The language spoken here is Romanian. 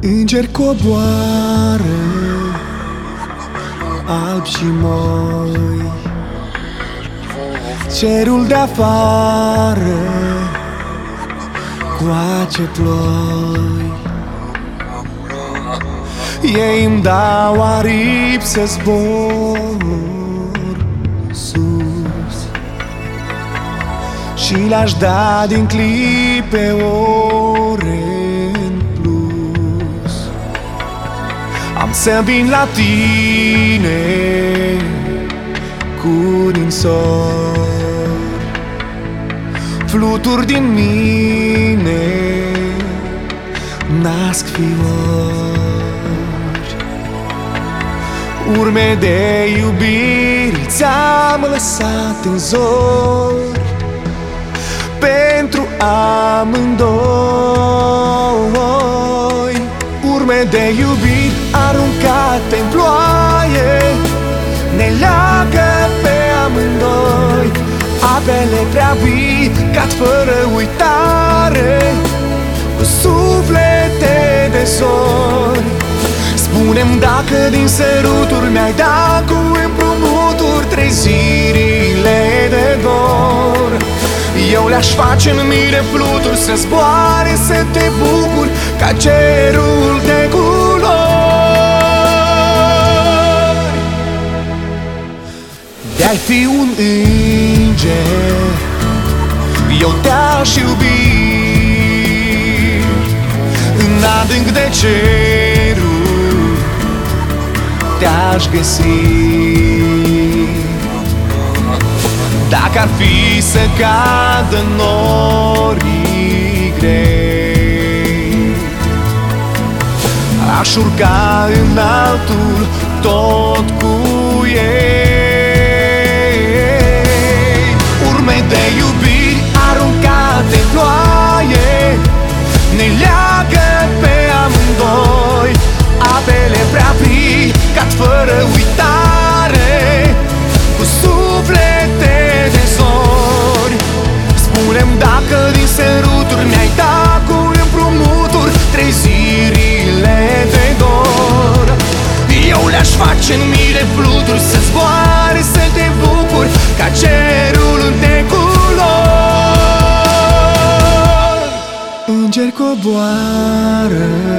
Îngeri coboară, albi și moi, cerul de-afară coace ploi. Ei îmi dau aripi să zbor sus și le-aș da din clipe ore în plus. Am să vin la tine cu ninsori, fluturi din mine nasc fiori. Urme de iubiri ți-am lăsat în zori pentru amândoi. Urme de iubiri aruncate în ploaie ne leagă pe amândoi. Apele prea vii cad fără uitare cu suflete de zori. Spune-mi dacă din săruturi mi-ai dat cu împrumuturi trezirile de dor. Eu le-aș face în mii de fluturi să zboare, să te bucuri ca cerul de culori. De-ai fi un înger, eu te-aș iubi în adânc de cerul te-aș găsi. Dacă ar fi să cadă norii grei, aș urca în altul tot cu ei. Urme de iubiri aruncate în ploaie ne leagă pe amândoi. Apele prea vii cad fără uitare cu suflete de zori. Spune-mi dacă din săruturi mi-ai dat cu împrumuturi trezirile de dor. Eu le-aș face în mii de fluturi să zboare, să te bucuri ca cerul de culori. Îngeri coboară,